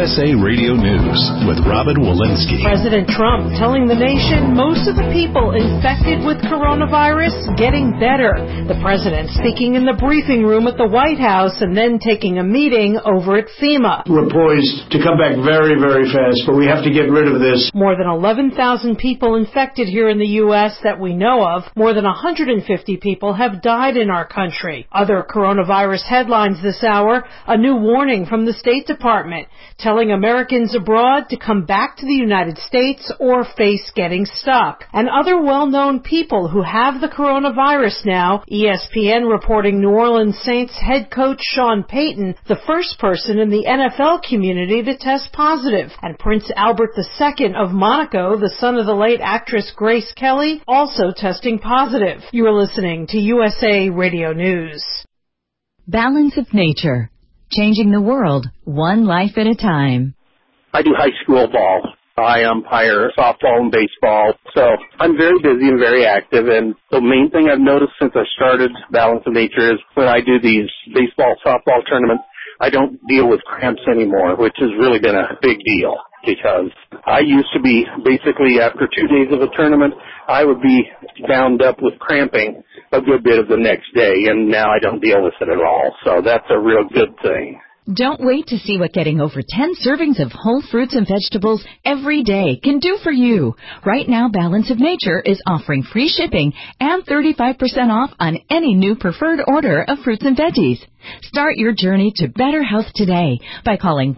USA Radio News with Robin Walensky. President Trump telling the nation most of the people infected with coronavirus getting better. The president speaking in the briefing room at the White House and then taking a meeting over at FEMA. We're poised to come back very, very fast, but we have to get rid of this. More than 11,000 people infected here in the U.S. that we know of. More than 150 people have died in our country. Other coronavirus headlines this hour, a new warning from the State Department telling Americans abroad to come back to the United States or face getting stuck. And other well-known people who have the coronavirus now. ESPN reporting New Orleans Saints head coach Sean Payton, the first person in the NFL community to test positive. And Prince Albert II of Monaco, the son of the late actress Grace Kelly, also testing positive. You are listening to USA Radio News. Balance of Nature. Changing the world, one life at a time. I do high school ball. I umpire softball and baseball. So I'm very busy and very active. And the main thing I've noticed since I started Balance of Nature is when I do these baseball, softball tournaments, I don't deal with cramps anymore, which has really been a big deal. Because I used to be basically after 2 days of a tournament, I would be bound up with cramping a good bit of the next day, and now I don't deal with it at all. So that's a real good thing. Don't wait to see what getting over 10 servings of whole fruits and vegetables every day can do for you. Right now, Balance of Nature is offering free shipping and 35% off on any new preferred order of fruits and veggies. Start your journey to better health today by calling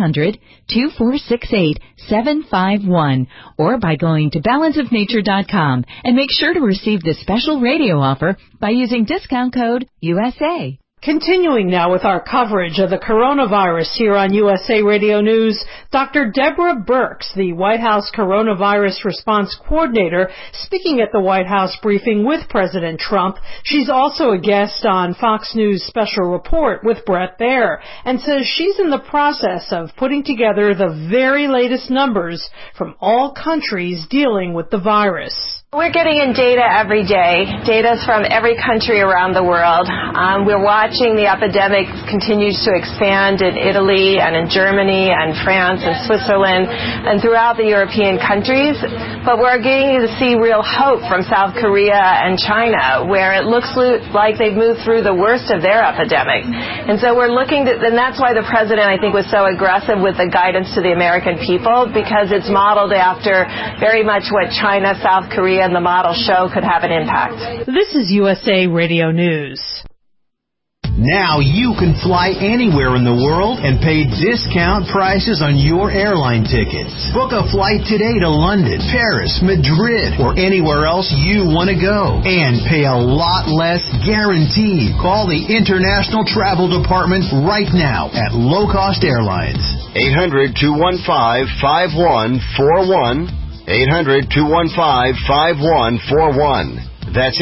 1-800-2468-751 or by going to balanceofnature.com and make sure to receive this special radio offer by using discount code USA. Continuing now with our coverage of the coronavirus here on USA Radio News, Dr. Deborah Birx, the White House Coronavirus Response Coordinator, speaking at the White House briefing with President Trump. She's also a guest on Fox News Special Report with Bret Baier and says she's in the process of putting together the very latest numbers from all countries dealing with the virus. We're getting in data every day. Data's from every country around the world. We're watching the epidemic continues to expand in Italy and in Germany and France and Switzerland and throughout the European countries. But we're getting to see real hope from South Korea and China, where it looks like they've moved through the worst of their epidemic. And so we're looking and that's why the president, I think, was so aggressive with the guidance to the American people, because it's modeled after very much what China, South Korea, and the model show could have an impact. This is USA Radio News. Now you can fly anywhere in the world and pay discount prices on your airline tickets. Book a flight today to London, Paris, Madrid, or anywhere else you want to go. And pay a lot less guaranteed. Call the International Travel Department right now at Low Cost Airlines. 800-215-5141. 800-215-5141. That's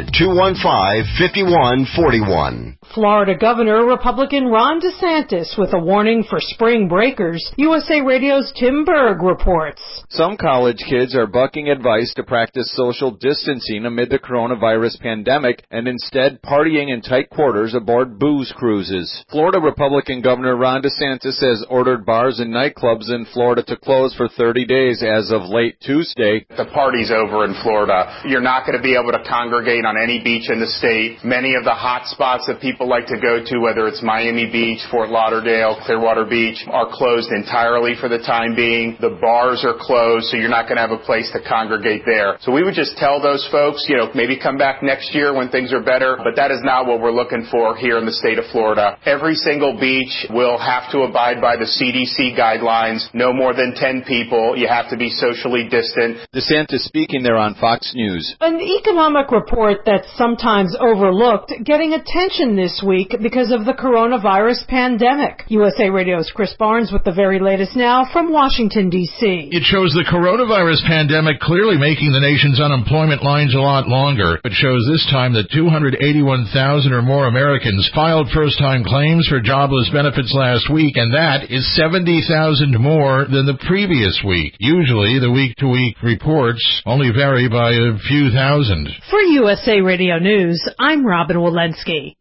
800-215-5141. Florida Governor Republican Ron DeSantis with a warning for spring breakers. USA Radio's Tim Berg reports. Some college kids are bucking advice to practice social distancing amid the coronavirus pandemic and instead partying in tight quarters aboard booze cruises. Florida Republican Governor Ron DeSantis has ordered bars and nightclubs in Florida to close for 30 days as of late Tuesday. The party's over in Florida. You're not going to be able to congregate on any beach in the state. Many of the hot spots that people like to go to, whether it's Miami Beach, Fort Lauderdale, Clearwater Beach, are closed entirely for the time being. The bars are closed, so you're not going to have a place to congregate there. So we would just tell those folks, maybe come back next year when things are better, but that is not what we're looking for here in the state of Florida. Every single beach will have to abide by the CDC guidelines. No more than 10 people. You have to be socially distant. DeSantis speaking there on Fox News. An economic report that's sometimes overlooked getting attention this week because of the coronavirus pandemic. USA Radio's Chris Barnes with the very latest now from Washington, D.C. It shows the coronavirus pandemic clearly making the nation's unemployment lines a lot longer. It shows this time that 281,000 or more Americans filed first-time claims for jobless benefits last week, and that is 70,000 more than the previous week. Usually, the week-to-week reports only vary by a few thousand. For USA Radio News, I'm Robin Walensky.